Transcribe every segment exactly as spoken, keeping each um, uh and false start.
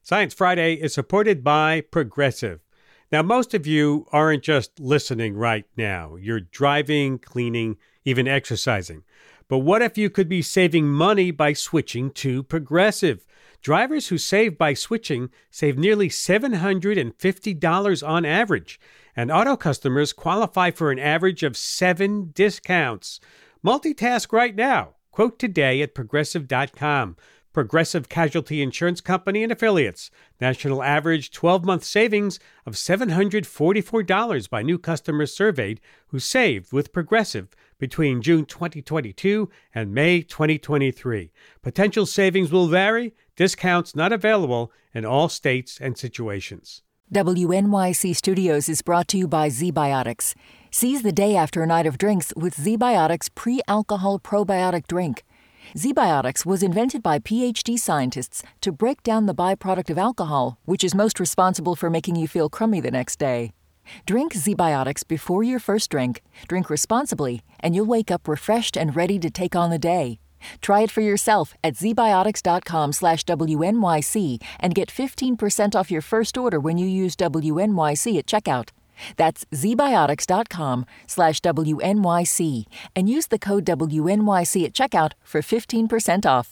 Science Friday is supported by Progressive. Now, most of you aren't just listening right now. You're driving, cleaning, even exercising. But what if you could be saving money by switching to Progressive? Drivers who save by switching save nearly seven hundred fifty dollars on average. And auto customers qualify for an average of seven discounts. Multitask right now. Quote today at progressive dot com. Progressive Casualty Insurance Company and Affiliates. National average twelve-month savings of seven hundred forty-four dollars by new customers surveyed who saved with Progressive between June twenty twenty-two and May twenty twenty-three. Potential savings will vary. Discounts not available in all states and situations. W N Y C Studios is brought to you by ZBiotics. Seize the day after a night of drinks with ZBiotics pre-alcohol probiotic drink. ZBiotics was invented by P H D scientists to break down the byproduct of alcohol, which is most responsible for making you feel crummy the next day. Drink ZBiotics before your first drink, drink responsibly, and you'll wake up refreshed and ready to take on the day. Try it for yourself at zbiotics.com slash WNYC and get fifteen percent off your first order when you use W N Y C at checkout. That's zbiotics.com slash WNYC and use the code W N Y C at checkout for fifteen percent off.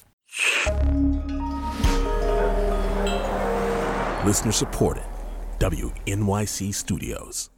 Listener supported. W N Y C Studios.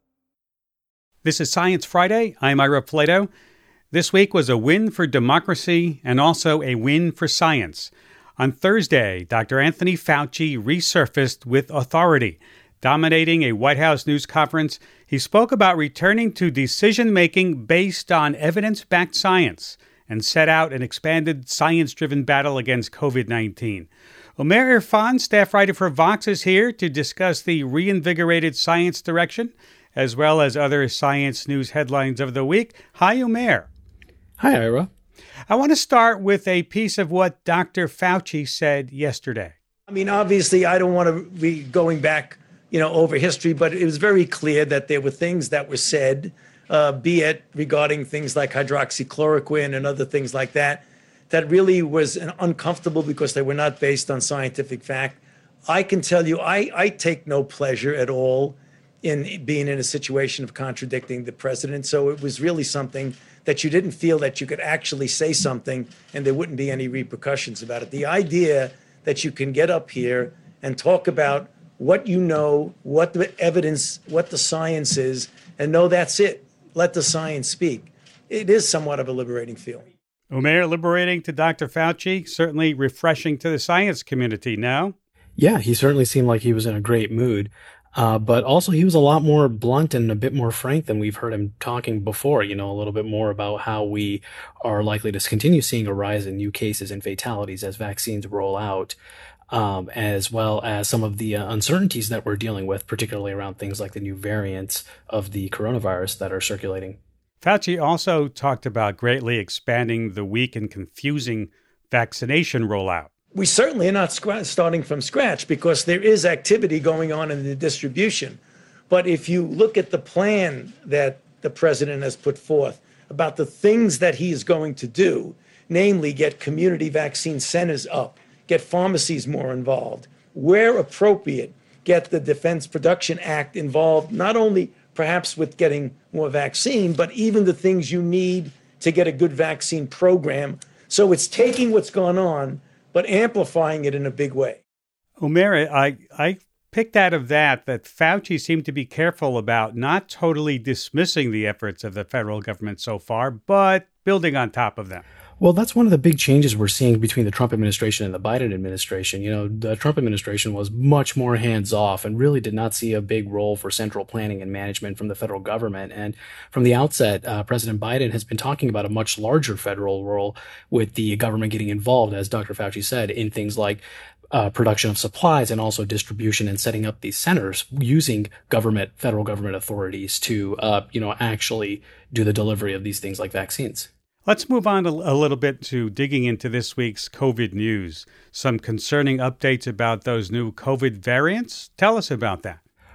This is Science Friday. I'm Ira Flatow. This week was a win for democracy and also a win for science. On Thursday, Doctor Anthony Fauci resurfaced with authority. Dominating a White House news conference, he spoke about returning to decision-making based on evidence-backed science and set out an expanded science-driven battle against covid nineteen. Umair Irfan, staff writer for Vox, is here to discuss the reinvigorated science direction, as well as other science news headlines of the week. Hi, Umair. Hi, Ira. I want to start with a piece of what Doctor Fauci said yesterday. I mean, obviously, I don't want to be going back, you know, over history, but it was very clear that there were things that were said, uh, be it regarding things like hydroxychloroquine and other things like that, that really was an uncomfortable because they were not based on scientific fact. I can tell you, I, I take no pleasure at all in being in a situation of contradicting the president. So it was really something that you didn't feel that you could actually say something and there wouldn't be any repercussions about it. The idea that you can get up here and talk about what you know, what the evidence, what the science is, and know that's it. Let the science speak. It is somewhat of a liberating feeling. Umair, liberating to Doctor Fauci, certainly refreshing to the science community now. Yeah, he certainly seemed like he was in a great mood. Uh, but also he was a lot more blunt and a bit more frank than we've heard him talking before, you know, a little bit more about how we are likely to continue seeing a rise in new cases and fatalities as vaccines roll out, um, as well as some of the uh, uncertainties that we're dealing with, particularly around things like the new variants of the coronavirus that are circulating. Fauci also talked about greatly expanding the weak and confusing vaccination rollout. We certainly are not scr- starting from scratch because there is activity going on in the distribution. But if you look at the plan that the president has put forth about the things that he is going to do, namely get community vaccine centers up, get pharmacies more involved, where appropriate, get the Defense Production Act involved, not only perhaps with getting more vaccine, but even the things you need to get a good vaccine program. So it's taking what's gone on, but amplifying it in a big way. Umair, I, I picked out of that that Fauci seemed to be careful about not totally dismissing the efforts of the federal government so far, but building on top of them. Well, that's one of the big changes we're seeing between the Trump administration and the Biden administration. You know, the Trump administration was much more hands-off and really did not see a big role for central planning and management from the federal government. And from the outset, uh, President Biden has been talking about a much larger federal role with the government getting involved, as Doctor Fauci said, in things like Uh, production of supplies and also distribution and setting up these centers using government, federal government authorities to, uh, you know, actually do the delivery of these things like vaccines. Let's move on a, a little bit to digging into this week's COVID news. Some concerning updates about those new COVID variants. Tell us about that.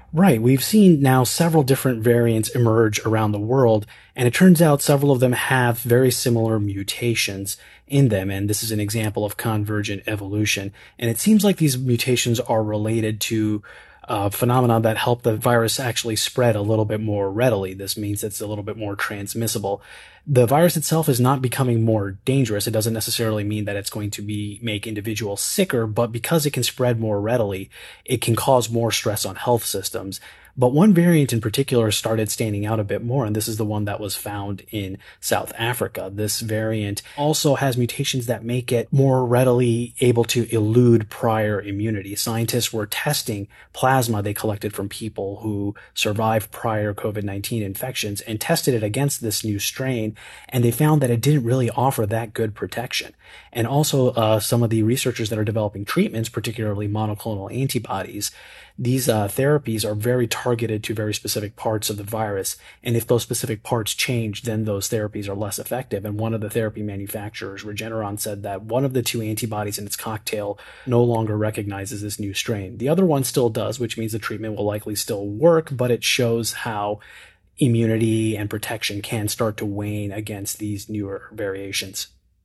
Right. We've seen now several different variants emerge around the world, and it turns out several of them have very similar mutations in them. And this is an example of convergent evolution. And it seems like these mutations are related to uh, phenomena that help the virus actually spread a little bit more readily. This means it's a little bit more transmissible. The virus itself is not becoming more dangerous. It doesn't necessarily mean that it's going to be make individuals sicker, but because it can spread more readily, it can cause more stress on health systems. But one variant in particular started standing out a bit more, and this is the one that was found in South Africa. This variant also has mutations that make it more readily able to elude prior immunity. Scientists were testing plasma they collected from people who survived prior COVID nineteen infections and tested it against this new strain, and they found that it didn't really offer that good protection. And also, uh, some of the researchers that are developing treatments, particularly monoclonal antibodies, these uh, therapies are very targeted to very specific parts of the virus. And if those specific parts change, then those therapies are less effective. And one of the therapy manufacturers, Regeneron, said that one of the two antibodies in its cocktail no longer recognizes this new strain. The other one still does, which means the treatment will likely still work, but it shows how immunity and protection can start to wane against these newer variations.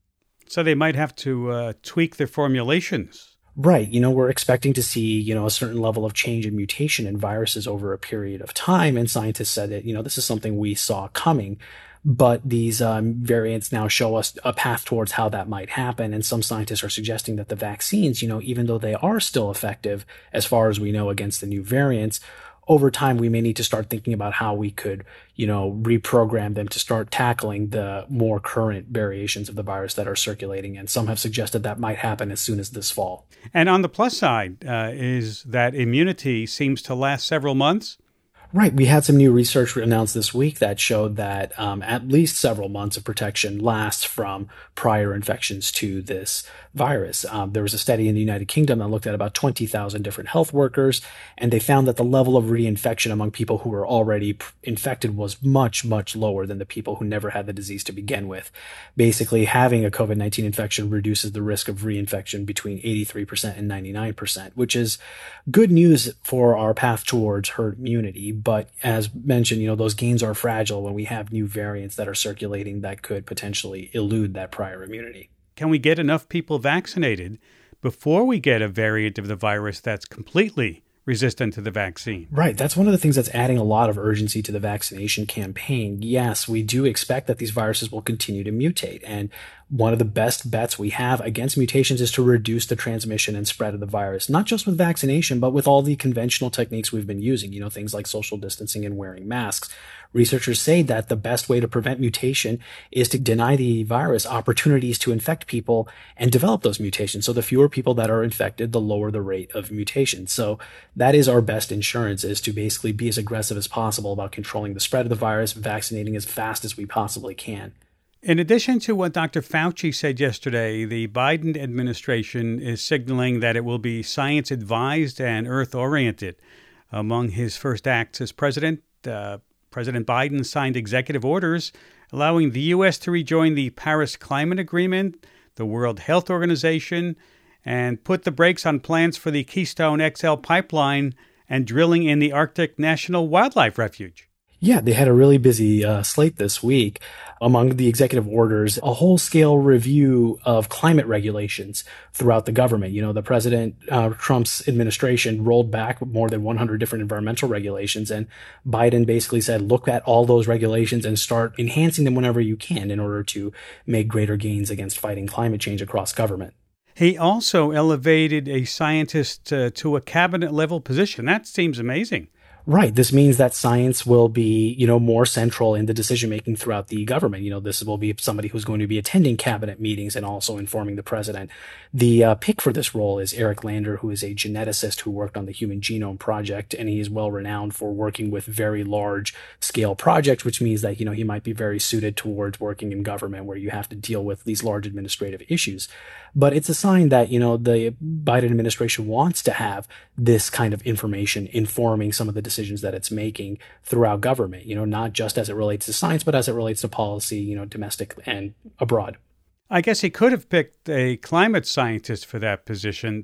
So they might have to uh, tweak their formulations. Right. You know, we're expecting to see, you know, a certain level of change and mutation in viruses over a period of time. And scientists said that, you know, this is something we saw coming. But these um, variants now show us a path towards how that might happen. And some scientists are suggesting that the vaccines, you know, even though they are still effective, as far as we know, against the new variants, over time, we may need to start thinking about how we could, you know, reprogram them to start tackling the more current variations of the virus that are circulating. And some have suggested that might happen as soon as this fall. And on the plus side uh, is that immunity seems to last several months. Right. We had some new research announced this week that showed that um, at least several months of protection lasts from prior infections to this virus. Um, there was a study in the United Kingdom that looked at about twenty thousand different health workers, and they found that the level of reinfection among people who were already infected was much, much lower than the people who never had the disease to begin with. Basically, having a COVID nineteen infection reduces the risk of reinfection between eighty-three percent and ninety-nine percent, which is good news for our path towards herd immunity. But as mentioned, you know, those gains are fragile when we have new variants that are circulating that could potentially elude that prior immunity. Can we get enough people vaccinated before we get a variant of the virus that's completely resistant to the vaccine? Right. That's one of the things that's adding a lot of urgency to the vaccination campaign. Yes, we do expect that these viruses will continue to mutate. And one of the best bets we have against mutations is to reduce the transmission and spread of the virus, not just with vaccination, but with all the conventional techniques we've been using, you know, things like social distancing and wearing masks. Researchers say that the best way to prevent mutation is to deny the virus opportunities to infect people and develop those mutations. So the fewer people that are infected, the lower the rate of mutation. So that is our best insurance, is to basically be as aggressive as possible about controlling the spread of the virus, vaccinating as fast as we possibly can. In addition to what Doctor Fauci said yesterday, the Biden administration is signaling that it will be science-advised and Earth-oriented. Among his first acts as president, uh, President Biden signed executive orders allowing the U S to rejoin the Paris Climate Agreement, the World Health Organization, and put the brakes on plans for the Keystone X L pipeline and drilling in the Arctic National Wildlife Refuge. Yeah, they had a really busy uh, slate this week. Among the executive orders, a whole-scale review of climate regulations throughout the government. You know, the President uh, Trump's administration rolled back more than one hundred different environmental regulations, and Biden basically said, look at all those regulations and start enhancing them whenever you can in order to make greater gains against fighting climate change across government. He also elevated a scientist uh, to a cabinet-level position. That seems amazing. Right. This means that science will be, you know, more central in the decision making throughout the government. You know, this will be somebody who's going to be attending cabinet meetings and also informing the president. The uh, pick for this role is Eric Lander, who is a geneticist who worked on the Human Genome Project, and he is well renowned for working with very large scale projects, which means that, you know, he might be very suited towards working in government where you have to deal with these large administrative issues. But it's a sign that, you know, the Biden administration wants to have this kind of information informing some of the decisions that it's making throughout government, you know, not just as it relates to science, but as it relates to policy, you know, domestic and abroad. I guess he could have picked a climate scientist for that position.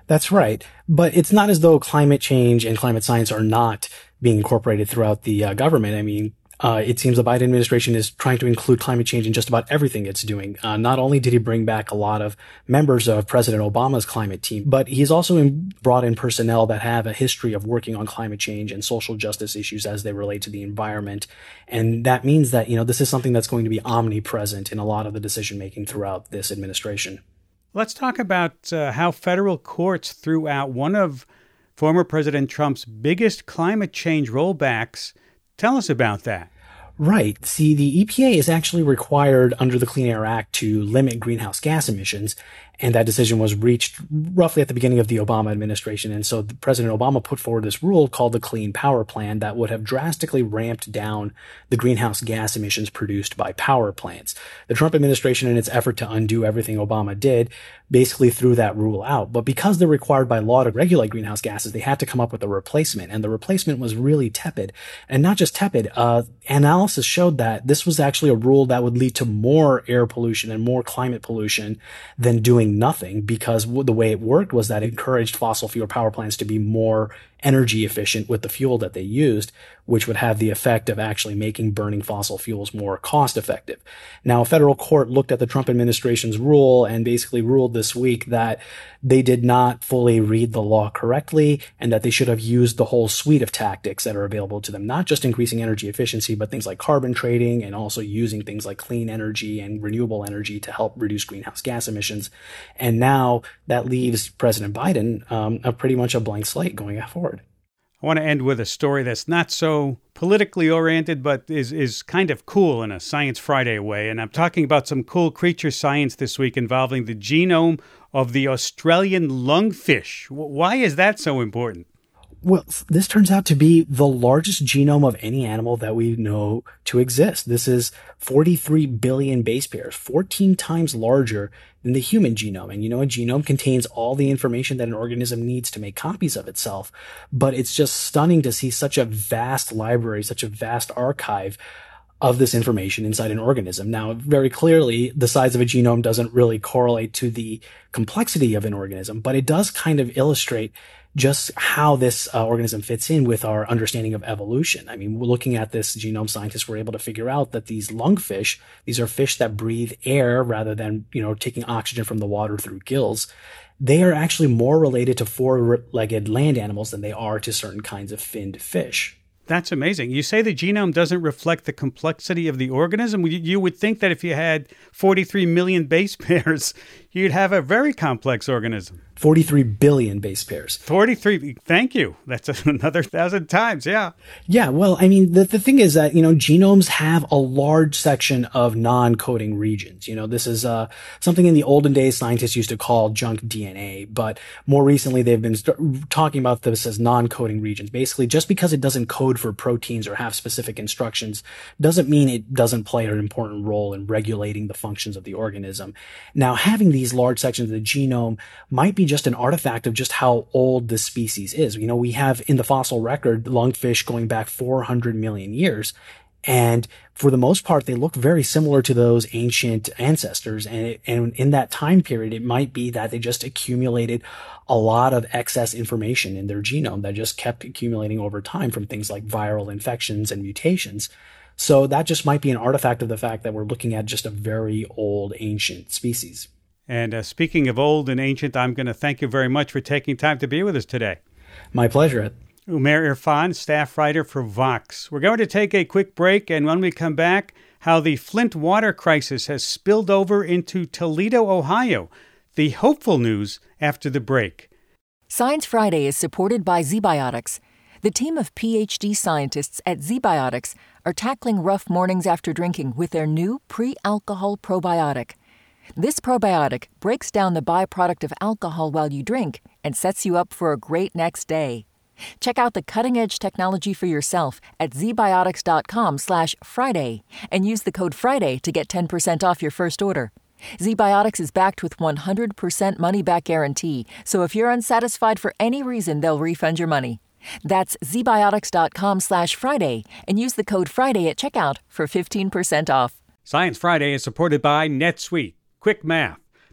That's right. But it's not as though climate change and climate science are not being incorporated throughout the uh, government. I mean, Uh, it seems the Biden administration is trying to include climate change in just about everything it's doing. Uh, not only did he bring back a lot of members of President Obama's climate team, but he's also in, brought in personnel that have a history of working on climate change and social justice issues as they relate to the environment. And that means that, you know, this is something that's going to be omnipresent in a lot of the decision making throughout this administration. Let's talk about uh, how federal courts threw out one of former President Trump's biggest climate change rollbacks. Tell us about that. Right. See, the E P A is actually required under the Clean Air Act to limit greenhouse gas emissions. And that decision was reached roughly at the beginning of the Obama administration. And so President Obama put forward this rule called the Clean Power Plan that would have drastically ramped down the greenhouse gas emissions produced by power plants. The Trump administration, in its effort to undo everything Obama did, basically threw that rule out. But because they're required by law to regulate greenhouse gases, they had to come up with a replacement. And the replacement was really tepid. And not just tepid, uh, analysis showed that this was actually a rule that would lead to more air pollution and more climate pollution than doing nothing, because the way it worked was that it encouraged fossil fuel power plants to be more energy efficient with the fuel that they used, which would have the effect of actually making burning fossil fuels more cost effective. Now, a federal court looked at the Trump administration's rule and basically ruled this week that they did not fully read the law correctly and that they should have used the whole suite of tactics that are available to them, not just increasing energy efficiency, but things like carbon trading and also using things like clean energy and renewable energy to help reduce greenhouse gas emissions. And now that leaves President Biden um, a pretty much a blank slate going forward. I want to end with a story that's not so politically oriented, but is, is kind of cool in a Science Friday way. And I'm talking about some cool creature science this week involving the genome of the Australian lungfish. Why is that so important? Well, this turns out to be the largest genome of any animal that we know to exist. This is forty-three billion base pairs, fourteen times larger than the human genome. And you know, a genome contains all the information that an organism needs to make copies of itself. But it's just stunning to see such a vast library, such a vast archive of this information inside an organism. Now, very clearly, the size of a genome doesn't really correlate to the complexity of an organism, but it does kind of illustrate just how this uh, organism fits in with our understanding of evolution. I mean, looking at this genome, scientists were able to figure out that these lungfish, these are fish that breathe air rather than, you know, taking oxygen from the water through gills. They are actually more related to four-legged land animals than they are to certain kinds of finned fish. That's amazing. You say the genome doesn't reflect the complexity of the organism. You would think that if you had forty-three million base pairs, you'd have a very complex organism. forty-three billion base pairs. forty-three. Thank you. That's another thousand times. Yeah. Yeah. Well, I mean, the, the thing is that, you know, genomes have a large section of non-coding regions. You know, this is uh, something in the olden days scientists used to call junk D N A, but more recently they've been st- talking about this as non-coding regions. Basically, just because it doesn't code for proteins or have specific instructions doesn't mean it doesn't play an important role in regulating the functions of the organism. Now, having these large sections of the genome might be just an artifact of just how old this species is. You know, we have in the fossil record lungfish going back four hundred million years. And for the most part, they look very similar to those ancient ancestors. And, it, and in that time period, it might be that they just accumulated a lot of excess information in their genome that just kept accumulating over time from things like viral infections and mutations. So that just might be an artifact of the fact that we're looking at just a very old ancient species. And uh, speaking of old and ancient, I'm going to thank you very much for taking time to be with us today. My pleasure. Umair Irfan, staff writer for Vox. We're going to take a quick break, and when we come back, how the Flint water crisis has spilled over into Toledo, Ohio. The hopeful news after the break. Science Friday is supported by ZBiotics. The team of P H D scientists at ZBiotics are tackling rough mornings after drinking with their new pre-alcohol probiotic. This probiotic breaks down the byproduct of alcohol while you drink and sets you up for a great next day. Check out the cutting-edge technology for yourself at zbiotics.com slash Friday and use the code Friday to get ten percent off your first order. ZBiotics is backed with one hundred percent money-back guarantee, so if you're unsatisfied for any reason, they'll refund your money. That's zbiotics.com slash Friday and use the code Friday at checkout for fifteen percent off. Science Friday is supported by NetSuite. Quick math.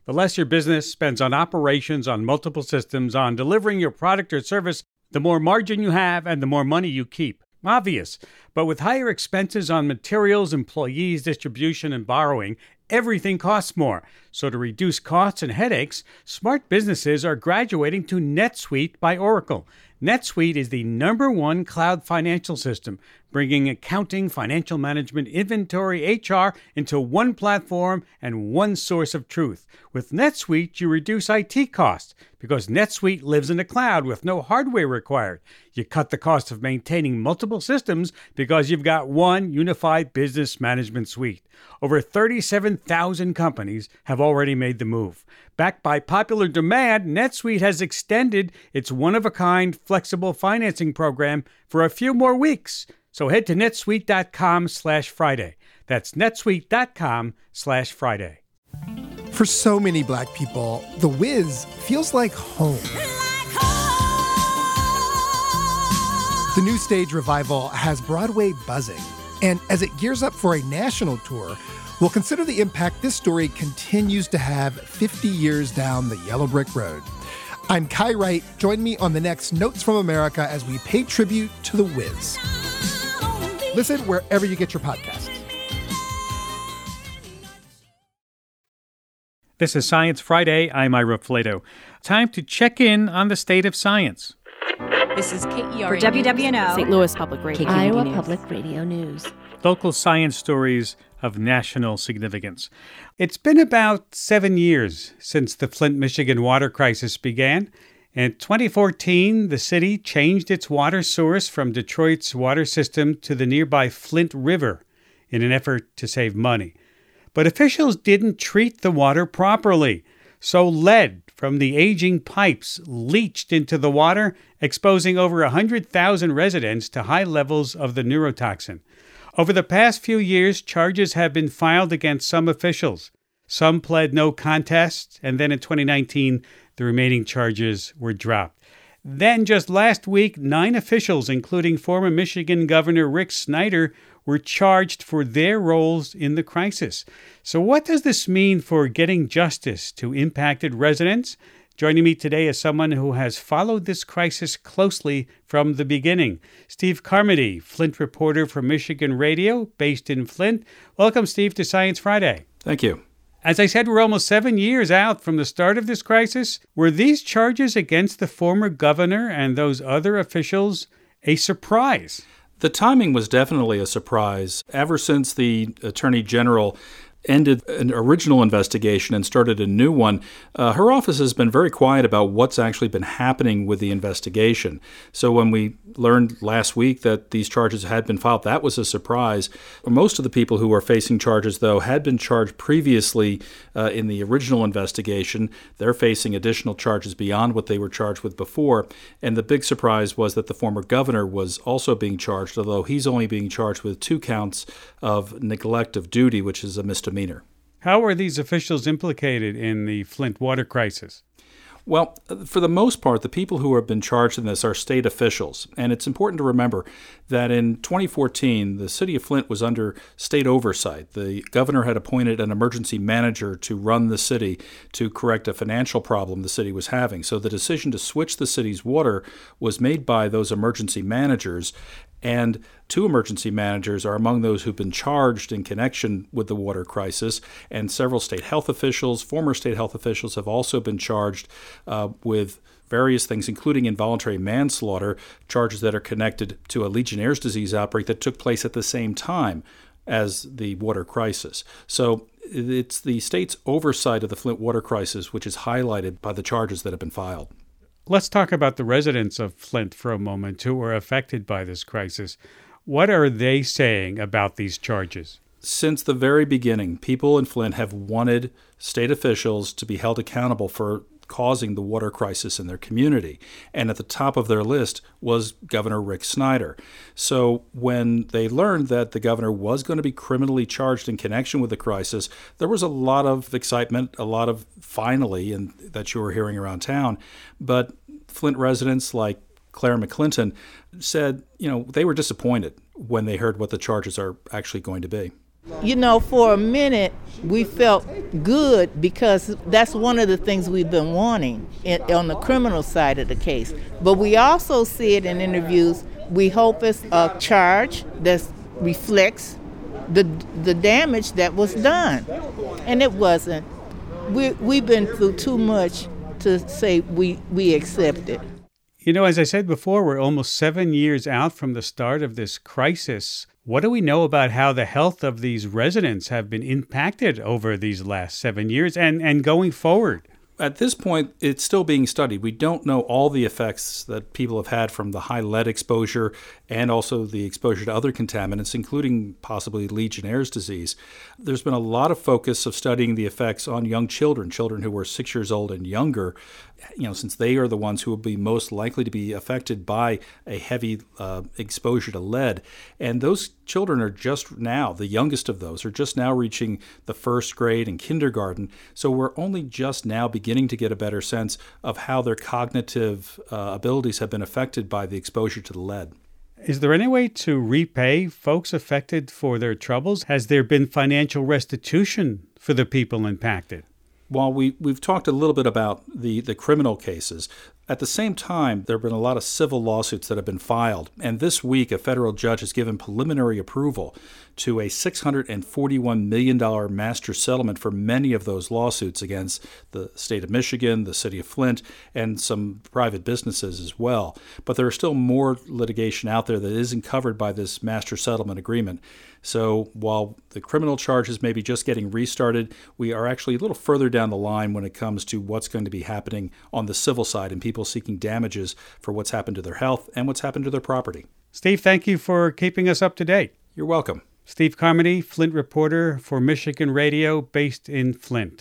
The less your business spends on operations, on multiple systems, on delivering your product or service, the more margin you have and the more money you keep. Obvious. But with higher expenses on materials, employees, distribution, and borrowing, everything costs more. So to reduce costs and headaches, smart businesses are graduating to NetSuite by Oracle. NetSuite is the number one cloud financial system, bringing accounting, financial management, inventory, H R into one platform and one source of truth. With NetSuite, you reduce I T costs because NetSuite lives in the cloud with no hardware required. You cut the cost of maintaining multiple systems because you've got one unified business management suite. Over thirty-seven thousand companies have already made the move. Backed by popular demand, NetSuite has extended its one-of-a-kind flexible financing program for a few more weeks. So head to netsuite.com slash Friday. That's netsuite.com slash Friday. For so many Black people, The Wiz feels like home. The new stage revival has Broadway buzzing. And as it gears up for a national tour, we'll consider the impact this story continues to have fifty years down the yellow brick road. I'm Kai Wright. Join me on the next Notes from America as we pay tribute to The Wiz. Listen wherever you get your podcasts. This is Science Friday. I'm Ira Flato. Time to check in on the state of science. This is K E R for W W N O, Saint Louis Public Radio, Iowa Public Radio News. Local science stories of national significance. It's been about seven years since the Flint, Michigan water crisis began. In twenty fourteen, the city changed its water source from Detroit's water system to the nearby Flint River in an effort to save money. But officials didn't treat the water properly, so lead from the aging pipes leached into the water, exposing over one hundred thousand residents to high levels of the neurotoxin. Over the past few years, charges have been filed against some officials. Some pled no contest, and then in twenty nineteen, the remaining charges were dropped. Then, just last week, nine officials, including former Michigan Governor Rick Snyder, were charged for their roles in the crisis. So what does this mean for getting justice to impacted residents? Joining me today is someone who has followed this crisis closely from the beginning. Steve Carmody, Flint reporter for Michigan Radio, based in Flint. Welcome, Steve, to Science Friday. Thank you. As I said, we're almost seven years out from the start of this crisis. Were these charges against the former governor and those other officials a surprise? The timing was definitely a surprise. Ever since the Attorney General ended an original investigation and started a new one, uh, her office has been very quiet about what's actually been happening with the investigation. So when we learned last week that these charges had been filed, that was a surprise. Most of the people who are facing charges, though, had been charged previously uh, in the original investigation. They're facing additional charges beyond what they were charged with before. And the big surprise was that the former governor was also being charged, although he's only being charged with two counts of neglect of duty, which is a misdemeanor. How are these officials implicated in the Flint water crisis? Well, for the most part, the people who have been charged in this are state officials. And it's important to remember that in twenty fourteen, the city of Flint was under state oversight. The governor had appointed an emergency manager to run the city to correct a financial problem the city was having. So the decision to switch the city's water was made by those emergency managers. And two emergency managers are among those who've been charged in connection with the water crisis. And several state health officials, former state health officials, have also been charged uh, with various things, including involuntary manslaughter, charges that are connected to a Legionnaire's disease outbreak that took place at the same time as the water crisis. So it's the state's oversight of the Flint water crisis which is highlighted by the charges that have been filed. Let's talk about the residents of Flint for a moment who were affected by this crisis. What are they saying about these charges? Since the very beginning, people in Flint have wanted state officials to be held accountable for causing the water crisis in their community. And at the top of their list was Governor Rick Snyder. So when they learned that the governor was going to be criminally charged in connection with the crisis, there was a lot of excitement, a lot of finally, and that you were hearing around town. But Flint residents like Claire McClinton said, you know, they were disappointed when they heard what the charges are actually going to be. You know, for a minute, we felt good because that's one of the things we've been wanting in, on the criminal side of the case. But we also see it in interviews. We hope it's a charge that reflects the the damage that was done. And it wasn't. We, we've been through too much to say we, we accept it. You know, as I said before, we're almost seven years out from the start of this crisis. What do we know about how the health of these residents have been impacted over these last seven years and, and going forward? At this point, it's still being studied. We don't know all the effects that people have had from the high lead exposure and also the exposure to other contaminants, including possibly Legionnaire's disease. There's been a lot of focus of studying the effects on young children, children who were six years old and younger, you know, since they are the ones who will be most likely to be affected by a heavy uh, exposure to lead. And those children are just now, the youngest of those, are just now reaching the first grade and kindergarten. So we're only just now beginning to get a better sense of how their cognitive uh, abilities have been affected by the exposure to the lead. Is there any way to repay folks affected for their troubles? Has there been financial restitution for the people impacted? While we, we've talked a little bit about the, the criminal cases, at the same time, there have been a lot of civil lawsuits that have been filed. And this week, a federal judge has given preliminary approval to a six hundred forty-one million dollars master settlement for many of those lawsuits against the state of Michigan, the city of Flint, and some private businesses as well. But there is still more litigation out there that isn't covered by this master settlement agreement. So while the criminal charges may be just getting restarted, we are actually a little further down the line when it comes to what's going to be happening on the civil side and people seeking damages for what's happened to their health and what's happened to their property. Steve, thank you for keeping us up to date. You're welcome. Steve Carmody, Flint reporter for Michigan Radio, based in Flint.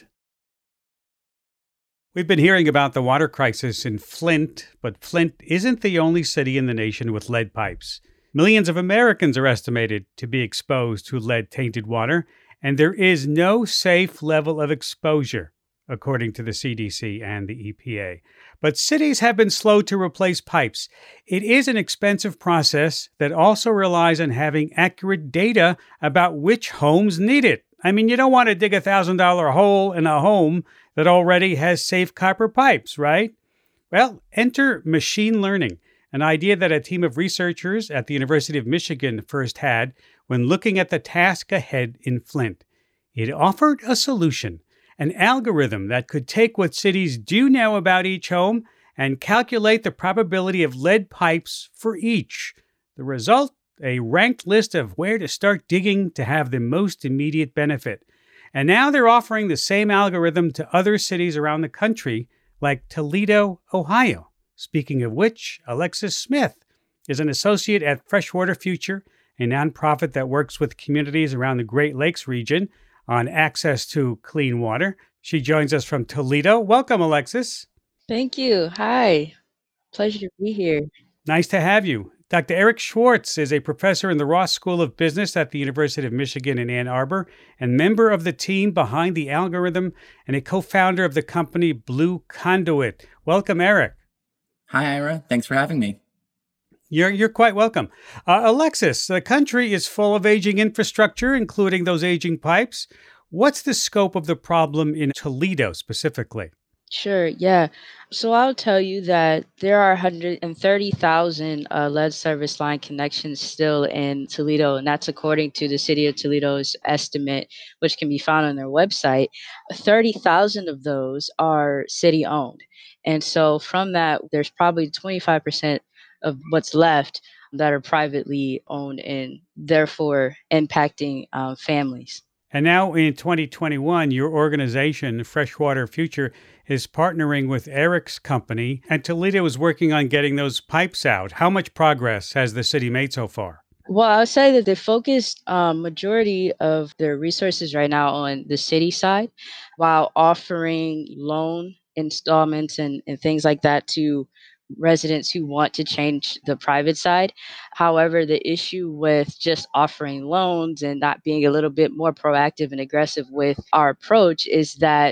We've been hearing about the water crisis in Flint, but Flint isn't the only city in the nation with lead pipes. Millions of Americans are estimated to be exposed to lead-tainted water, and there is no safe level of exposure, according to the C D C and the E P A. But cities have been slow to replace pipes. It is an expensive process that also relies on having accurate data about which homes need it. I mean, you don't want to dig a one thousand dollars hole in a home that already has safe copper pipes, right? Well, enter machine learning, an idea that a team of researchers at the University of Michigan first had when looking at the task ahead in Flint. It offered a solution, an algorithm that could take what cities do know about each home and calculate the probability of lead pipes for each. The result? A ranked list of where to start digging to have the most immediate benefit. And now they're offering the same algorithm to other cities around the country, like Toledo, Ohio. Speaking of which, Alexis Smith is an associate at Freshwater Future, a nonprofit that works with communities around the Great Lakes region on access to clean water. She joins us from Toledo. Welcome, Alexis. Thank you. Hi. Pleasure to be here. Nice to have you. Doctor Eric Schwartz is a professor in the Ross School of Business at the University of Michigan in Ann Arbor and member of the team behind the algorithm and a co-founder of the company Blue Conduit. Welcome, Eric. Hi, Ira. Thanks for having me. You're you're quite welcome. Uh, Alexis, the country is full of aging infrastructure, including those aging pipes. What's the scope of the problem in Toledo specifically? Sure, yeah. So I'll tell you that there are one hundred thirty thousand uh, lead service line connections still in Toledo, and that's according to the City of Toledo's estimate, which can be found on their website. thirty thousand of those are city-owned. And so from that, there's probably twenty-five percent of what's left that are privately owned and therefore impacting um, families. And now in twenty twenty-one, your organization, Freshwater Future, is partnering with Eric's company, and Toledo is working on getting those pipes out. How much progress has the city made so far? Well, I'll say that they focused um, majority of their resources right now on the city side, while offering loan installments and, and things like that to residents who want to change the private side. However, the issue with just offering loans and not being a little bit more proactive and aggressive with our approach is that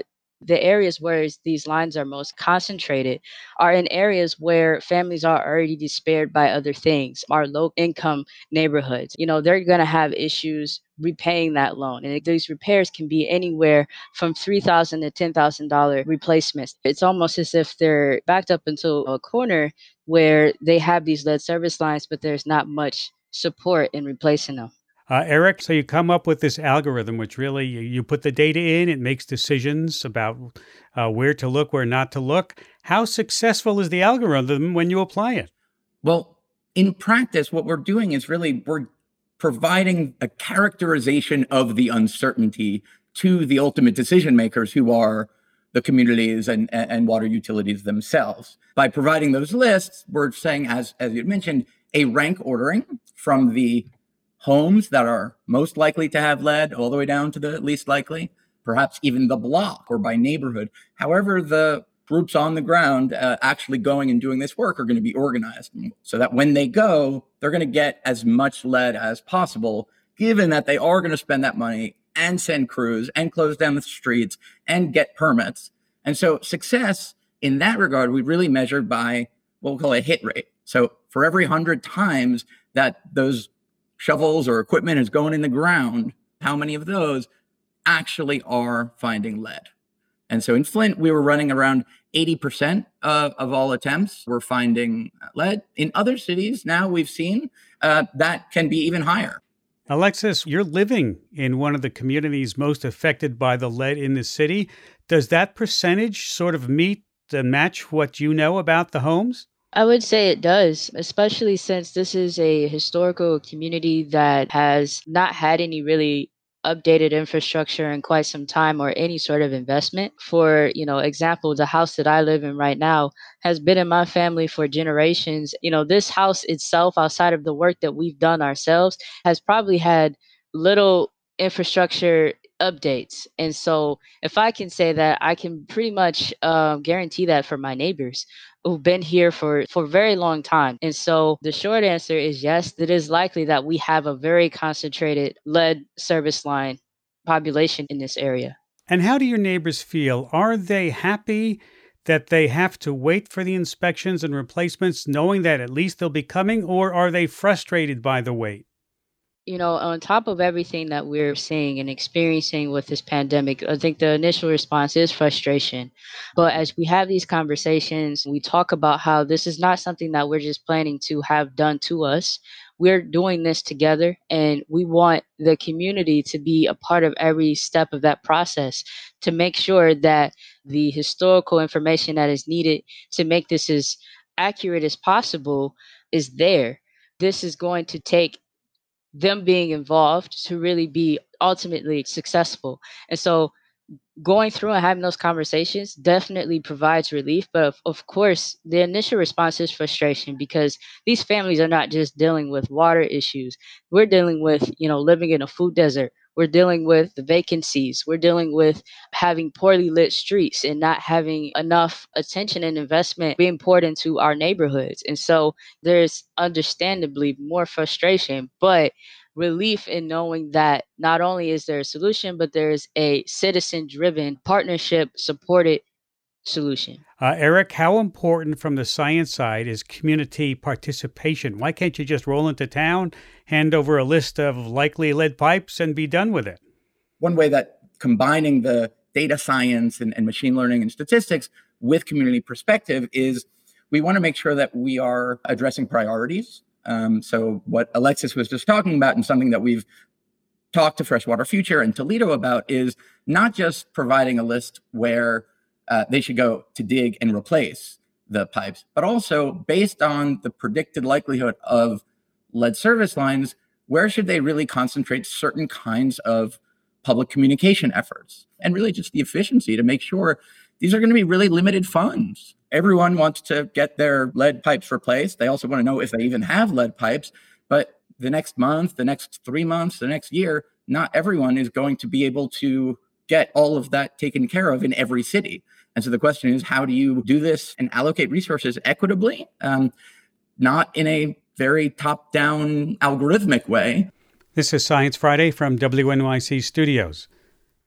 The areas where these lines are most concentrated are in areas where families are already despaired by other things, our low income neighborhoods. You know, they're going to have issues repaying that loan. And these repairs can be anywhere from three thousand dollars to ten thousand dollars replacements. It's almost as if they're backed up into a corner where they have these lead service lines, but there's not much support in replacing them. Uh, Eric, so you come up with this algorithm, which really you, you put the data in, it makes decisions about uh, where to look, where not to look. How successful is the algorithm when you apply it? Well, in practice, what we're doing is really we're providing a characterization of the uncertainty to the ultimate decision makers, who are the communities and, and water utilities themselves. By providing those lists, we're saying, as, as you mentioned, a rank ordering from the homes that are most likely to have lead all the way down to the least likely, perhaps even the block or by neighborhood. However, the groups on the ground uh, actually going and doing this work are going to be organized so that when they go, they're going to get as much lead as possible, given that they are going to spend that money and send crews and close down the streets and get permits. And so success in that regard, we really measured by what we call a hit rate. So for every hundred times that those shovels or equipment is going in the ground, how many of those actually are finding lead? And so in Flint, we were running around eighty percent of, of all attempts were finding lead. In other cities, now we've seen uh, that can be even higher. Alexis, you're living in one of the communities most affected by the lead in the city. Does that percentage sort of meet and match what you know about the homes? I would say it does, especially since this is a historical community that has not had any really updated infrastructure in quite some time or any sort of investment. For, you know, example, the house that I live in right now has been in my family for generations. You know, this house itself, outside of the work that we've done ourselves, has probably had little infrastructure updates. And so if I can say that, I can pretty much um, guarantee that for my neighbors who've been here for, for a very long time. And so the short answer is yes, it is likely that we have a very concentrated lead service line population in this area. And how do your neighbors feel? Are they happy that they have to wait for the inspections and replacements, knowing that at least they'll be coming, or are they frustrated by the wait? You know, on top of everything that we're seeing and experiencing with this pandemic, I think the initial response is frustration. But as we have these conversations, we talk about how this is not something that we're just planning to have done to us. We're doing this together, and we want the community to be a part of every step of that process to make sure that the historical information that is needed to make this as accurate as possible is there. This is going to take them being involved to really be ultimately successful. And so going through and having those conversations definitely provides relief. But of, of course, the initial response is frustration, because these families are not just dealing with water issues. We're dealing with, you know, living in a food desert. We're dealing with the vacancies. We're dealing with having poorly lit streets and not having enough attention and investment being poured into our neighborhoods. And so there's understandably more frustration, but relief in knowing that not only is there a solution, but there's a citizen-driven, partnership-supported solution. Uh, Eric, how important from the science side is community participation? Why can't you just roll into town, hand over a list of likely lead pipes, and be done with it? One way that combining the data science and, and machine learning and statistics with community perspective is we want to make sure that we are addressing priorities. Um, so what Alexis was just talking about, and something that we've talked to Freshwater Future and Toledo about, is not just providing a list where uh, they should go to dig and replace the pipes, but also based on the predicted likelihood of lead service lines, where should they really concentrate certain kinds of public communication efforts, and really just the efficiency to make sure these are going to be really limited funds. Everyone wants to get their lead pipes replaced. They also want to know if they even have lead pipes. But the next month, the next three months, the next year, not everyone is going to be able to get all of that taken care of in every city. And so the question is, how do you do this and allocate resources equitably, um, not in a very top-down algorithmic way? This is Science Friday from W N Y C Studios.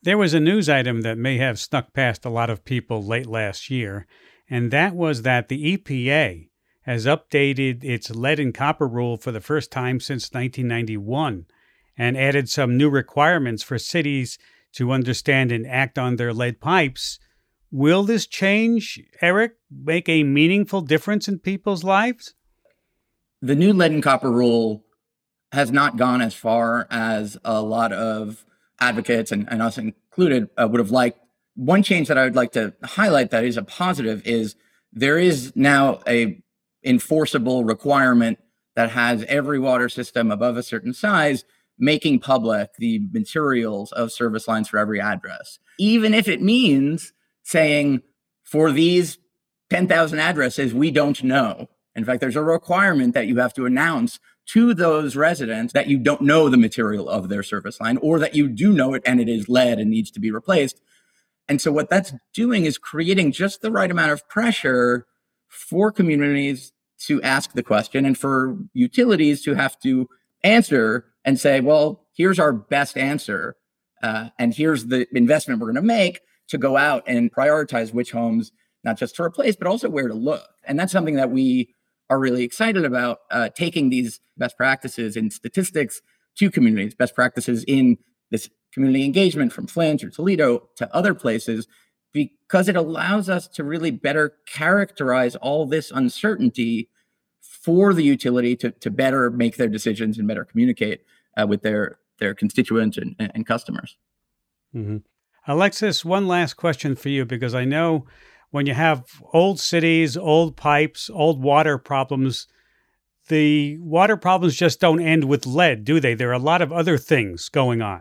There was a news item that may have snuck past a lot of people late last year, and that was that the E P A has updated its lead and copper rule for the first time since nineteen ninety-one and added some new requirements for cities to understand and act on their lead pipes. Will this change, Eric, make a meaningful difference in people's lives? The new lead and copper rule has not gone as far as a lot of advocates, and, and us included, uh, would have liked. One change that I would like to highlight that is a positive is there is now a enforceable requirement that has every water system above a certain size making public the materials of service lines for every address, even if it means saying for these ten thousand addresses, we don't know. In fact, there's a requirement that you have to announce to those residents that you don't know the material of their service line, or that you do know it and it is lead and needs to be replaced. And so what that's doing is creating just the right amount of pressure for communities to ask the question and for utilities to have to answer and say, well, here's our best answer. Uh, and here's the investment we're going to make to go out and prioritize which homes, not just to replace, but also where to look. And that's something that we are really excited about, uh, taking these best practices in statistics to communities, best practices in this community engagement from Flint or Toledo to other places, because it allows us to really better characterize all this uncertainty for the utility to, to better make their decisions and better communicate uh, with their, their constituents and, and customers. Mm-hmm. Alexis, one last question for you, because I know when you have old cities, old pipes, old water problems, the water problems just don't end with lead, do they? There are a lot of other things going on.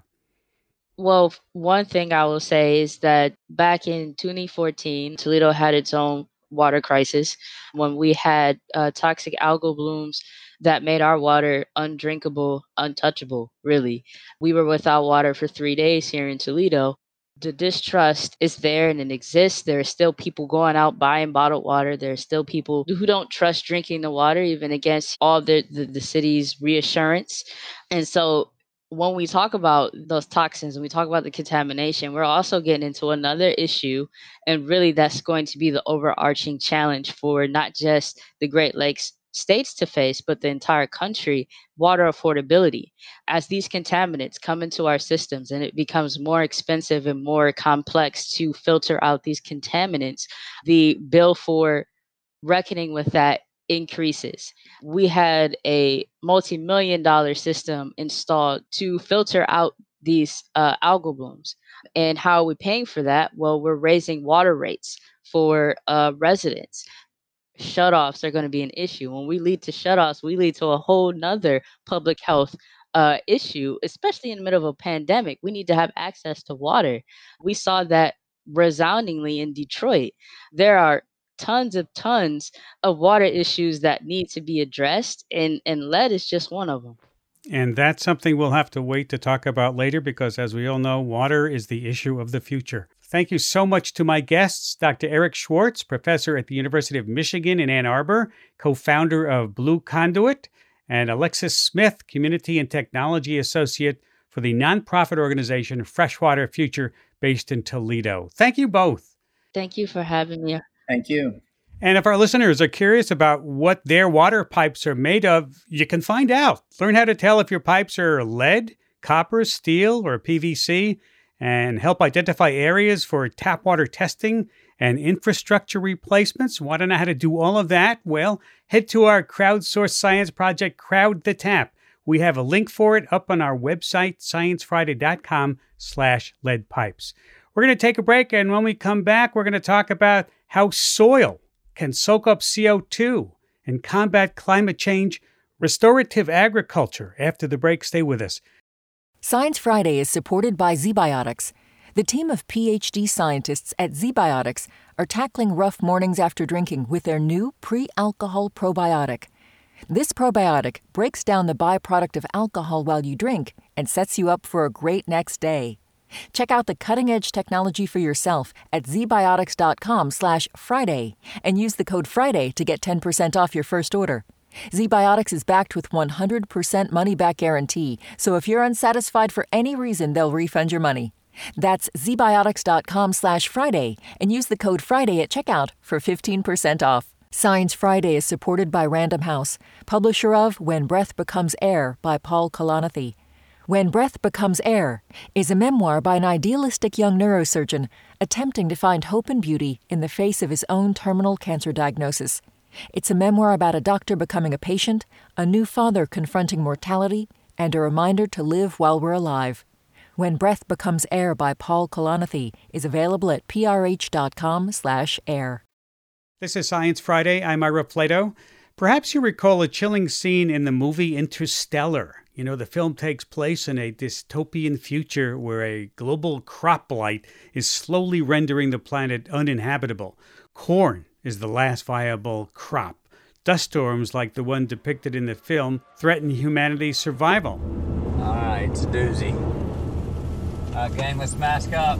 Well, one thing I will say is that back in twenty fourteen, Toledo had its own water crisis when we had uh, toxic algal blooms that made our water undrinkable, untouchable, really. We were without water for three days here in Toledo. The distrust is there and it exists. There are still people going out buying bottled water. There are still people who don't trust drinking the water, even against all the, the, the city's reassurance. And so when we talk about those toxins and we talk about the contamination, we're also getting into another issue. And really, that's going to be the overarching challenge for not just the Great Lakes states to face, but the entire country: water affordability. As these contaminants come into our systems and it becomes more expensive and more complex to filter out these contaminants, the bill for reckoning with that increases. We had a multi-million dollar system installed to filter out these uh, algal blooms. And how are we paying for that? Well, we're raising water rates for uh, residents. Shutoffs are going to be an issue. When we lead to shutoffs, we lead to a whole nother public health uh, issue, especially in the middle of a pandemic. We need to have access to water. We saw that resoundingly in Detroit. There are tons of tons of water issues that need to be addressed, and, and lead is just one of them. And that's something we'll have to wait to talk about later, because as we all know, water is the issue of the future. Thank you so much to my guests, Doctor Eric Schwartz, professor at the University of Michigan in Ann Arbor, co-founder of Blue Conduit, and Alexis Smith, Community and Technology Associate for the nonprofit organization Freshwater Future, based in Toledo. Thank you both. Thank you for having me. Thank you. And if our listeners are curious about what their water pipes are made of, you can find out. Learn how to tell if your pipes are lead, copper, steel, or P V C, and help identify areas for tap water testing and infrastructure replacements. Want to know how to do all of that? Well, head to our crowdsourced science project, Crowd the Tap. We have a link for it up on our website, sciencefriday.com slash lead pipes. We're going to take a break, and when we come back, we're going to talk about how soil can soak up C O two and combat climate change, restorative agriculture. After the break, stay with us. Science Friday is supported by ZBiotics. The team of P H D scientists at ZBiotics are tackling rough mornings after drinking with their new pre-alcohol probiotic. This probiotic breaks down the byproduct of alcohol while you drink and sets you up for a great next day. Check out the cutting-edge technology for yourself at zbiotics.com slash Friday and use the code Friday to get ten percent off your first order. ZBiotics is backed with one hundred percent money-back guarantee, so if you're unsatisfied for any reason, they'll refund your money. That's zbiotics.com slash Friday and use the code Friday at checkout for fifteen percent off. Science Friday is supported by Random House, publisher of When Breath Becomes Air by Paul Kalanithi. When Breath Becomes Air is a memoir by an idealistic young neurosurgeon attempting to find hope and beauty in the face of his own terminal cancer diagnosis. It's a memoir about a doctor becoming a patient, a new father confronting mortality, and a reminder to live while we're alive. When Breath Becomes Air by Paul Kalanithi is available at prh.com slash air. This is Science Friday. I'm Ira Flatow. Perhaps you recall a chilling scene in the movie Interstellar. You know, the film takes place in a dystopian future where a global crop blight is slowly rendering the planet uninhabitable. Corn is the last viable crop. Dust storms like the one depicted in the film threaten humanity's survival. All right, it's a doozy. Uh, gang, let's mask up.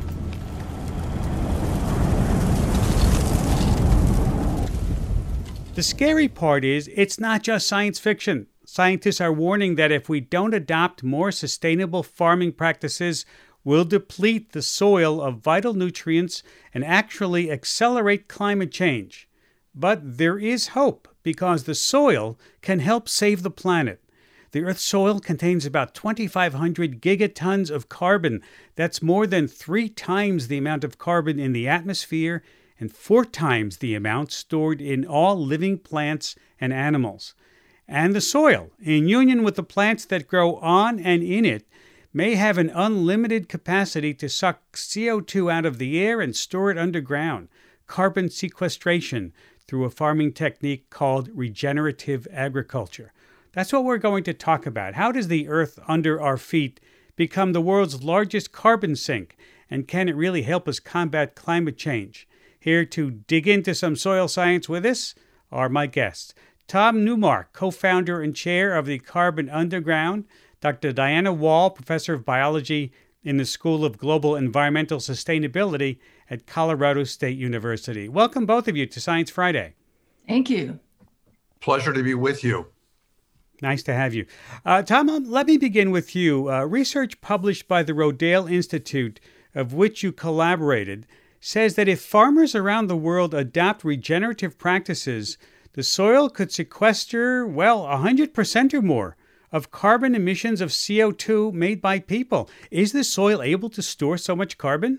The scary part is it's not just science fiction. Scientists are warning that if we don't adopt more sustainable farming practices, we'll deplete the soil of vital nutrients and actually accelerate climate change. But there is hope because the soil can help save the planet. The Earth's soil contains about twenty-five hundred gigatons of carbon. That's more than three times the amount of carbon in the atmosphere and four times the amount stored in all living plants and animals. And the soil, in union with the plants that grow on and in it, may have an unlimited capacity to suck C O two out of the air and store it underground, carbon sequestration, through a farming technique called regenerative agriculture. That's what we're going to talk about. How does the earth under our feet become the world's largest carbon sink? And can it really help us combat climate change? Here to dig into some soil science with us are my guests. Tom Newmark, co-founder and chair of the Carbon Underground. Doctor Diana Wall, professor of biology in the School of Global Environmental Sustainability at Colorado State University. Welcome both of you to Science Friday. Thank you. Pleasure to be with you. Nice to have you. Uh, Tom, let me begin with you. Uh, research published by the Rodale Institute, of which you collaborated, says that if farmers around the world adopt regenerative practices, the soil could sequester, well, one hundred percent or more of carbon emissions of C O two made by people. Is the soil able to store so much carbon?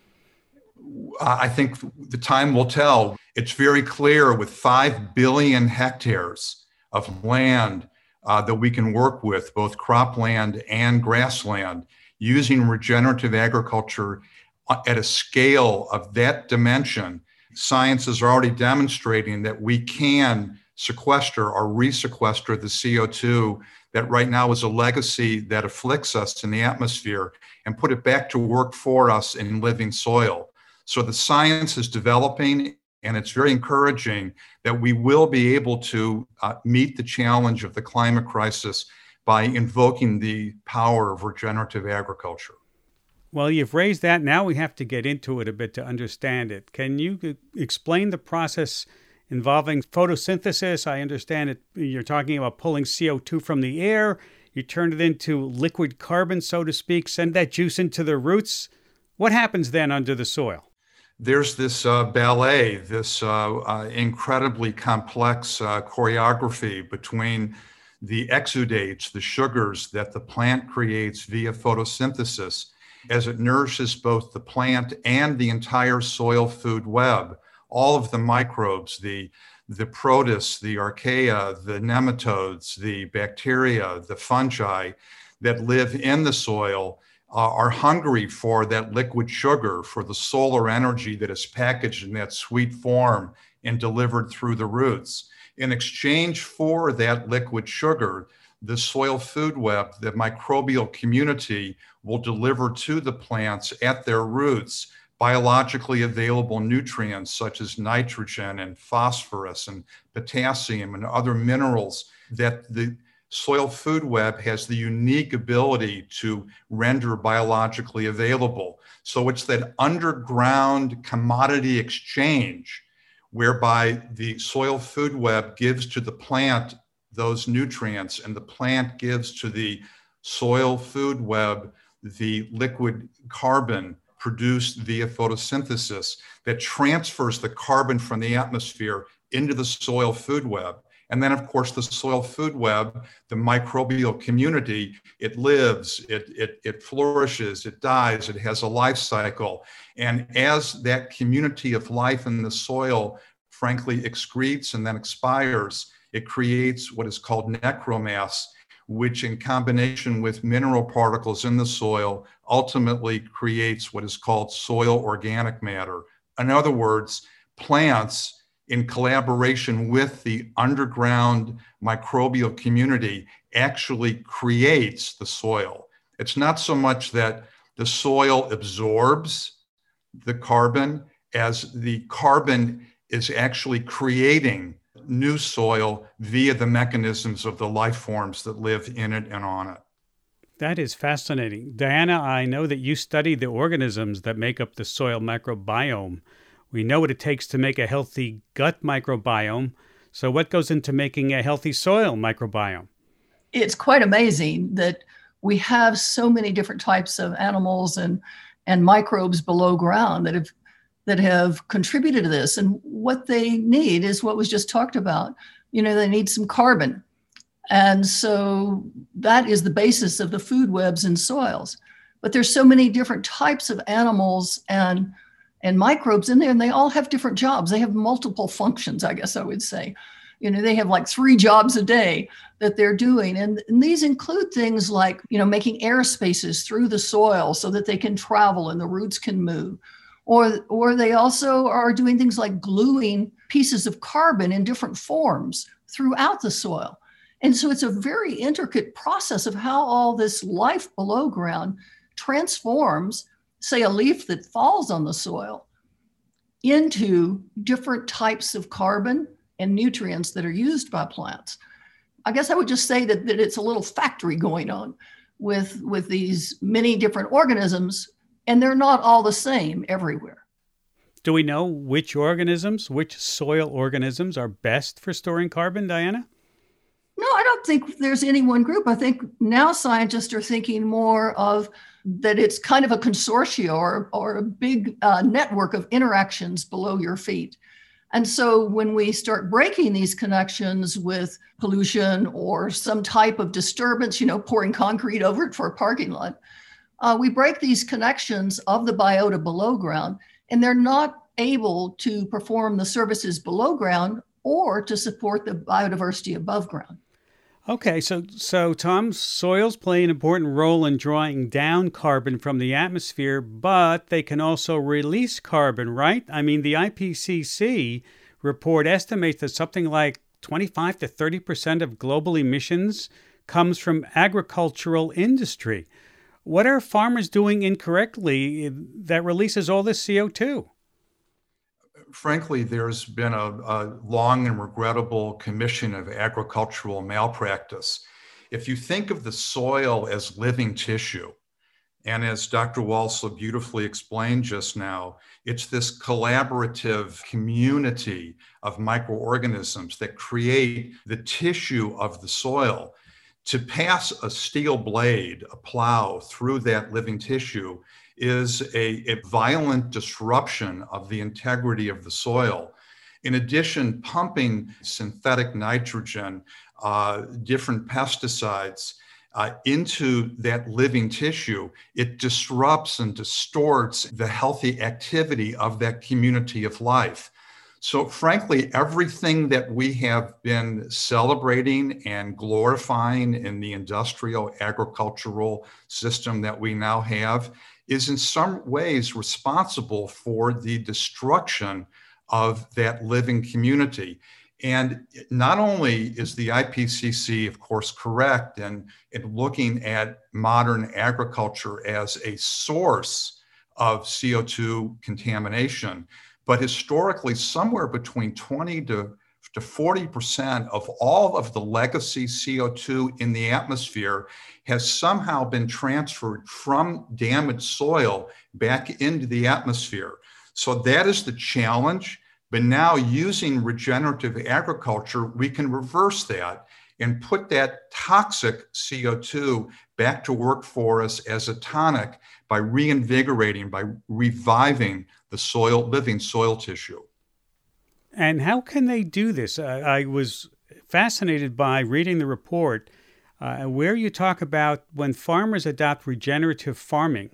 I think the time will tell. It's very clear with five billion hectares of land uh, that we can work with, both cropland and grassland, using regenerative agriculture at a scale of that dimension. Science is already demonstrating that we can sequester or resequester the C O two that right now is a legacy that afflicts us in the atmosphere and put it back to work for us in living soil. So the science is developing, and it's very encouraging that we will be able to uh, meet the challenge of the climate crisis by invoking the power of regenerative agriculture. Well, you've raised that. Now we have to get into it a bit to understand it. Can you explain the process involving photosynthesis? I understand it. You're talking about pulling C O two from the air. You turn it into liquid carbon, so to speak, send that juice into the roots. What happens then under the soil? There's this uh, ballet, this uh, uh, incredibly complex uh, choreography between the exudates, the sugars that the plant creates via photosynthesis, as it nourishes both the plant and the entire soil food web. All of the microbes, the, the protists, the archaea, the nematodes, the bacteria, the fungi that live in the soil uh, are hungry for that liquid sugar, for the solar energy that is packaged in that sweet form and delivered through the roots. In exchange for that liquid sugar, the soil food web, the microbial community, will deliver to the plants at their roots biologically available nutrients such as nitrogen and phosphorus and potassium and other minerals that the soil food web has the unique ability to render biologically available. So it's that underground commodity exchange whereby the soil food web gives to the plant those nutrients and the plant gives to the soil food web the liquid carbon produced via photosynthesis that transfers the carbon from the atmosphere into the soil food web. And then, of course, the soil food web, the microbial community, it lives, it, it, it flourishes, it dies, it has a life cycle. And as that community of life in the soil, frankly, excretes and then expires, it creates what is called necromass, which in combination with mineral particles in the soil ultimately creates what is called soil organic matter. In other words, plants in collaboration with the underground microbial community actually creates the soil. It's not so much that the soil absorbs the carbon as the carbon is actually creating new soil via the mechanisms of the life forms that live in it and on it. That is fascinating. Diana, I know that you study the organisms that make up the soil microbiome. We know what it takes to make a healthy gut microbiome. So what goes into making a healthy soil microbiome? It's quite amazing that we have so many different types of animals and, and microbes below ground that have that have contributed to this. And what they need is what was just talked about. You know, they need some carbon. And so that is the basis of the food webs in soils. But there's so many different types of animals and, and microbes in there, and they all have different jobs. They have multiple functions, I guess I would say. You know, they have like three jobs a day that they're doing. And, and these include things like, you know, making air spaces through the soil so that they can travel and the roots can move. Or, or they also are doing things like gluing pieces of carbon in different forms throughout the soil. And so it's a very intricate process of how all this life below ground transforms, say, a leaf that falls on the soil into different types of carbon and nutrients that are used by plants. I guess I would just say that, that it's a little factory going on with, with these many different organisms. And they're not all the same everywhere. Do we know which organisms, which soil organisms are best for storing carbon, Diana? No, I don't think there's any one group. I think now scientists are thinking more of that it's kind of a consortia or, or a big uh, network of interactions below your feet. And so when we start breaking these connections with pollution or some type of disturbance, you know, pouring concrete over it for a parking lot, Uh, we break these connections of the biota below ground, and they're not able to perform the services below ground or to support the biodiversity above ground. Okay, so, so Tom, soils play an important role in drawing down carbon from the atmosphere, but they can also release carbon, right? I mean, the I P C C report estimates that something like twenty-five to thirty percent of global emissions comes from agricultural industry. What are farmers doing incorrectly that releases all this C O two? Frankly, there's been a, a long and regrettable commission of agricultural malpractice. If you think of the soil as living tissue, and as Doctor Wall so beautifully explained just now, it's this collaborative community of microorganisms that create the tissue of the soil. To pass a steel blade, a plow, through that living tissue is a, a violent disruption of the integrity of the soil. In addition, pumping synthetic nitrogen, uh, different pesticides uh, into that living tissue, it disrupts and distorts the healthy activity of that community of life. So frankly, everything that we have been celebrating and glorifying in the industrial agricultural system that we now have is in some ways responsible for the destruction of that living community. And not only is the I P C C, of course, correct in, in looking at modern agriculture as a source of C O two contamination, but historically, somewhere between twenty to forty percent of all of the legacy C O two in the atmosphere has somehow been transferred from damaged soil back into the atmosphere. So that is the challenge But now using regenerative agriculture, we can reverse that and put that toxic C O two back to work for us as a tonic by reinvigorating, by reviving the soil, living soil tissue. And how can they do this? I, I was fascinated by reading the report uh, where you talk about when farmers adopt regenerative farming,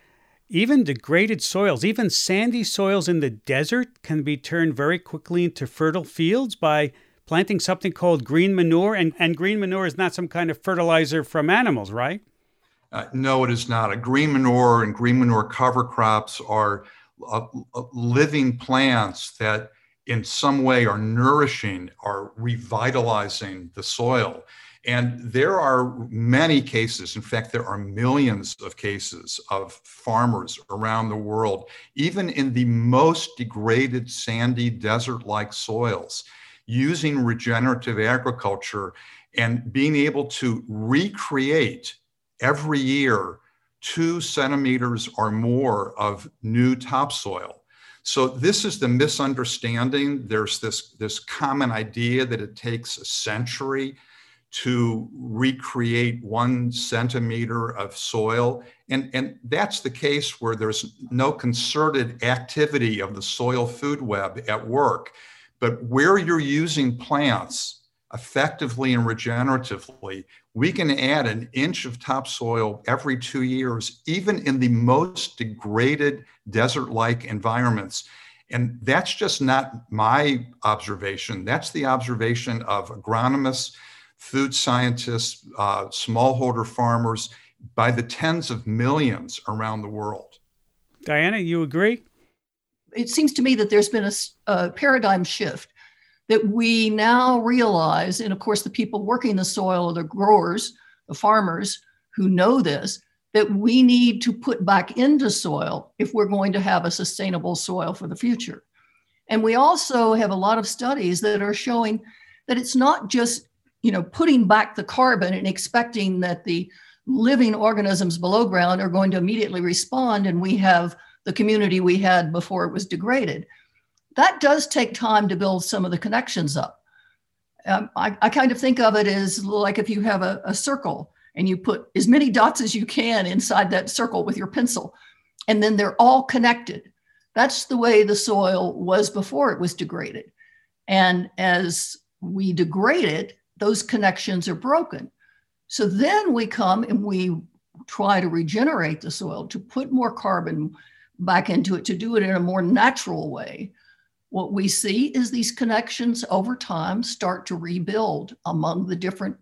even degraded soils, even sandy soils in the desert can be turned very quickly into fertile fields by planting something called green manure. And, and green manure is not some kind of fertilizer from animals, right? Uh, no, it is not. A green manure and green manure cover crops are uh, living plants that in some way are nourishing, are revitalizing the soil. And there are many cases, in fact, there are millions of cases of farmers around the world, even in the most degraded, sandy, desert-like soils, using regenerative agriculture and being able to recreate every year two centimeters or more of new topsoil. So this is the misunderstanding. There's this, this common idea that it takes a century to recreate one centimeter of soil. And, and that's the case where there's no concerted activity of the soil food web at work. But where you're using plants effectively and regeneratively, we can add an inch of topsoil every two years, even in the most degraded desert-like environments. And that's just not my observation. That's the observation of agronomists, food scientists, uh, smallholder farmers, by the tens of millions around the world. Diana, you agree? It seems to me that there's been a, a paradigm shift, that we now realize, and of course the people working the soil are the growers, the farmers who know this, that we need to put back into soil if we're going to have a sustainable soil for the future. And we also have a lot of studies that are showing that it's not just, you know, putting back the carbon and expecting that the living organisms below ground are going to immediately respond and we have the community we had before it was degraded. That does take time to build some of the connections up. Um, I, I kind of think of it as like if you have a, a circle and you put as many dots as you can inside that circle with your pencil, and then they're all connected. That's the way the soil was before it was degraded. And as we degrade it, those connections are broken. So then we come and we try to regenerate the soil, to put more carbon back into it, to do it in a more natural way. What we see is these connections over time start to rebuild among the different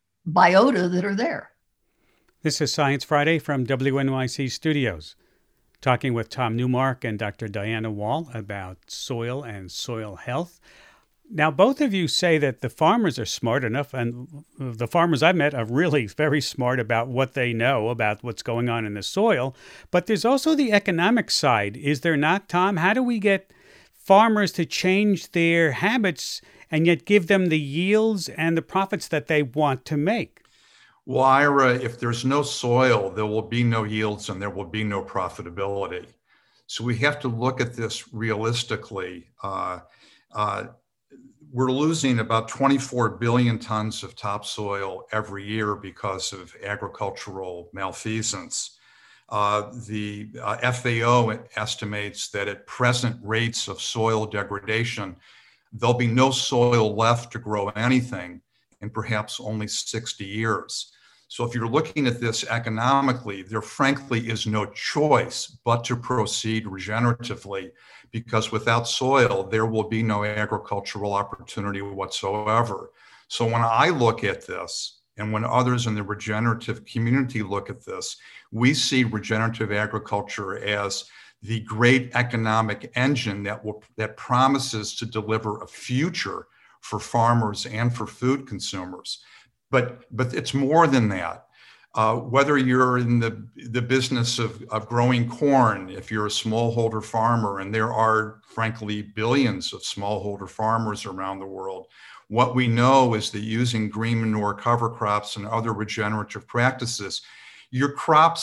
biota that are there. This is Science Friday from W N Y C Studios, talking with Tom Newmark and Doctor Diana Wall about soil and soil health. Now, both of you say that the farmers are smart enough, and the farmers I've met are really very smart about what they know about what's going on in the soil. But there's also the economic side, is there not, Tom? How do we get farmers to change their habits and yet give them the yields and the profits that they want to make? Well, Ira, if there's no soil, there will be no yields and there will be no profitability. So we have to look at this realistically. Uh, uh, we're losing about twenty-four billion tons of topsoil every year because of agricultural malfeasance. Uh, the uh, F A O estimates that at present rates of soil degradation, there'll be no soil left to grow anything in perhaps only sixty years. So if you're looking at this economically, there frankly is no choice but to proceed regeneratively, because without soil, there will be no agricultural opportunity whatsoever. So when I look at this, and when others in the regenerative community look at this, we see regenerative agriculture as the great economic engine that will, that promises to deliver a future for farmers and for food consumers. But, but it's more than that. Uh, whether you're in the, the business of, of growing corn, if you're a smallholder farmer, and there are frankly billions of smallholder farmers around the world, what we know is that using green manure cover crops and other regenerative practices, your crops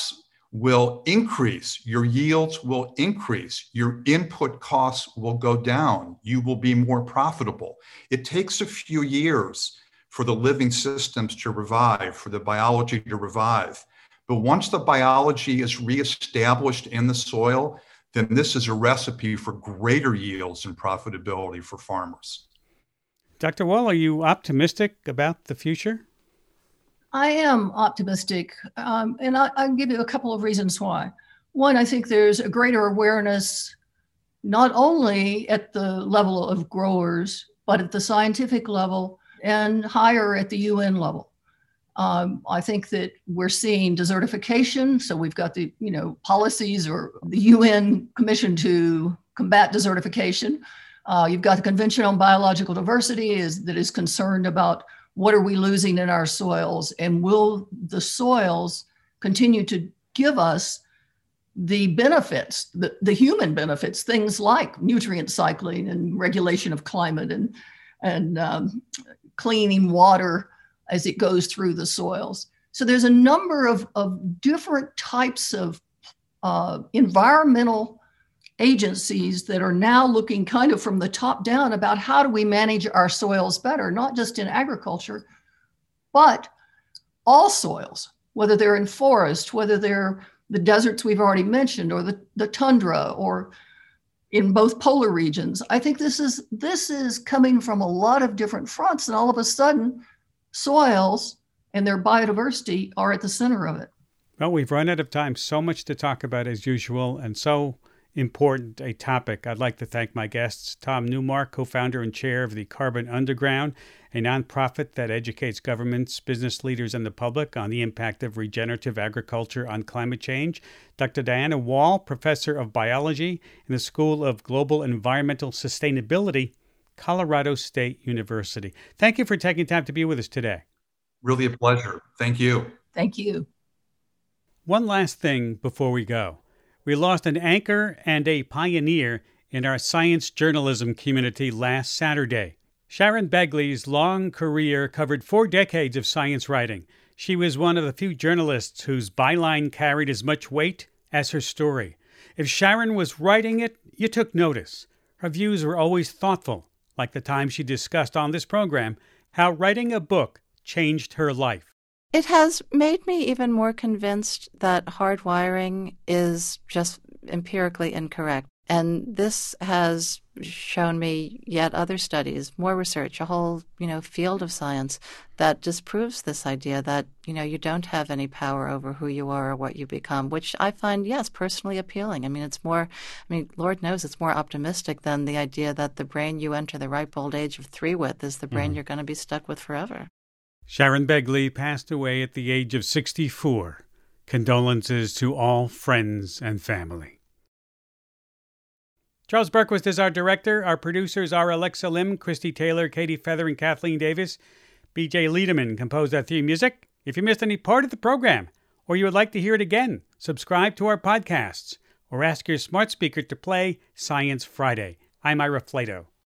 will increase. Your yields will increase. Your input costs will go down. You will be more profitable. It takes a few years for the living systems to revive, for the biology to revive. But once the biology is reestablished in the soil, then this is a recipe for greater yields and profitability for farmers. Doctor Wall, are you optimistic about the future? I am optimistic, um, and I, I'll give you a couple of reasons why. One, I think there's a greater awareness, not only at the level of growers, but at the scientific level and higher at the U N level. Um, I think that we're seeing desertification. So we've got the, you know, policies or the U N Commission to Combat Desertification. Uh, you've got the Convention on Biological Diversity is, that is concerned about what are we losing in our soils, and will the soils continue to give us the benefits, the, the human benefits, things like nutrient cycling and regulation of climate and, and um, cleaning water as it goes through the soils. So there's a number of, of different types of uh, environmental agencies that are now looking kind of from the top down about how do we manage our soils better, not just in agriculture, but all soils, whether they're in forest, whether they're the deserts we've already mentioned, or the, the tundra, or in both polar regions. I think this is this is coming from a lot of different fronts, and all of a sudden, soils and their biodiversity are at the center of it. Well, we've run out of time. So much to talk about as usual, and so important a topic. I'd like to thank my guests, Tom Newmark, co-founder and chair of the Carbon Underground, a nonprofit that educates governments, business leaders, and the public on the impact of regenerative agriculture on climate change. Doctor Diana Wall, professor of biology in the School of Global Environmental Sustainability, Colorado State University. Thank you for taking time to be with us today. Really a pleasure. Thank you. Thank you. One last thing before we go. We lost an anchor and a pioneer in our science journalism community last Saturday. Sharon Begley's long career covered four decades of science writing. She was one of the few journalists whose byline carried as much weight as her story. If Sharon was writing it, you took notice. Her views were always thoughtful, like the time she discussed on this program how writing a book changed her life. It has made me even more convinced that hardwiring is just empirically incorrect. And this has shown me yet other studies, more research, a whole, you know, field of science that disproves this idea that, you know, you don't have any power over who you are or what you become, which I find, yes, personally appealing. I mean, it's more, I mean, Lord knows it's more optimistic than the idea that the brain you enter the ripe old age of three with is the brain mm. you're going to be stuck with forever. Sharon Begley passed away at the age of sixty-four. Condolences to all friends and family. Charles Berquist is our director. Our producers are Alexa Lim, Christy Taylor, Katie Feather, and Kathleen Davis. B J Liederman composed our theme music. If you missed any part of the program, or you would like to hear it again, subscribe to our podcasts, or ask your smart speaker to play Science Friday. I'm Ira Flato.